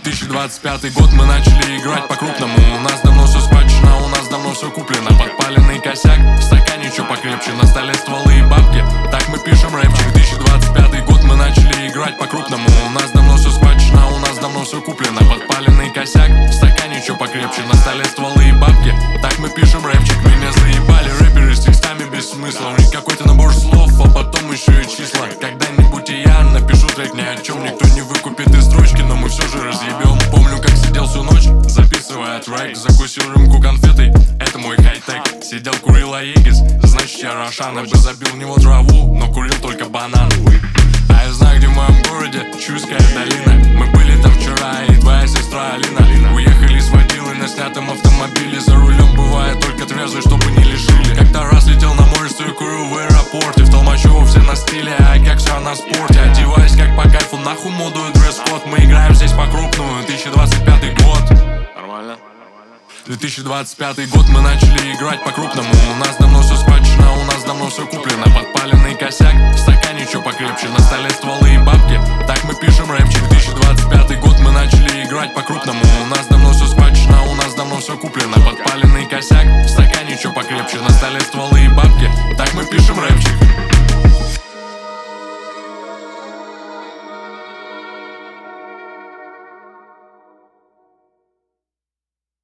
2025 год, мы начали играть по-крупному. У нас давно все схвачено, у нас давно все куплено. Подпаленный косяк, в стакане чё покрепче, на столе стволы и бабки, так мы пишем рэпчик. 2025 год, мы начали играть по-крупному. У нас давно все схвачено, у нас давно все куплено. Подпаленный косяк, в стакане чё покрепче, на столе стволы и бабки, так мы пишем рэпчик. Меня заебали рэперы с текстами без смысла. У них какой-то набор слов, а потом еще и числа. Когда-нибудь и я напишу трек ни о чем, никто не выкупит из строчки, но мы все же разъебем. Помню, как сидел всю ночь, записывая трек, закусил рюмку конфетой, это мой хай-тек. Сидел, курил аегис, значит я Рошан. Я бы забил в него траву, но курил только банан. А я знаю, где в моем городе Чуйская долина. Мы были там вчера, и твоя сестра Алина. Уехали с водилой на снятом автомобиле. За рулем бывает только трезвый, чтобы не лишили. Как-то раз летел на море, стою, курю в аэропорте. В Толмачево все на стиле, а как все на спорте. Одеваюсь как по кайфу, нахуй моду и дресс-код. Мы играем здесь по-крупному, 2025 год. Нормально? 2025 год, мы начали играть по-крупному. У нас давно все схвачено, у нас давно все куплено. Подпаленный косяк, в стакане чё покрепче, на столе стволы и бабки, так мы пишем рэпчик. 2025 год, мы начали играть по-крупному. У нас давно все схвачено, у нас давно все куплено. Подпаленный косяк,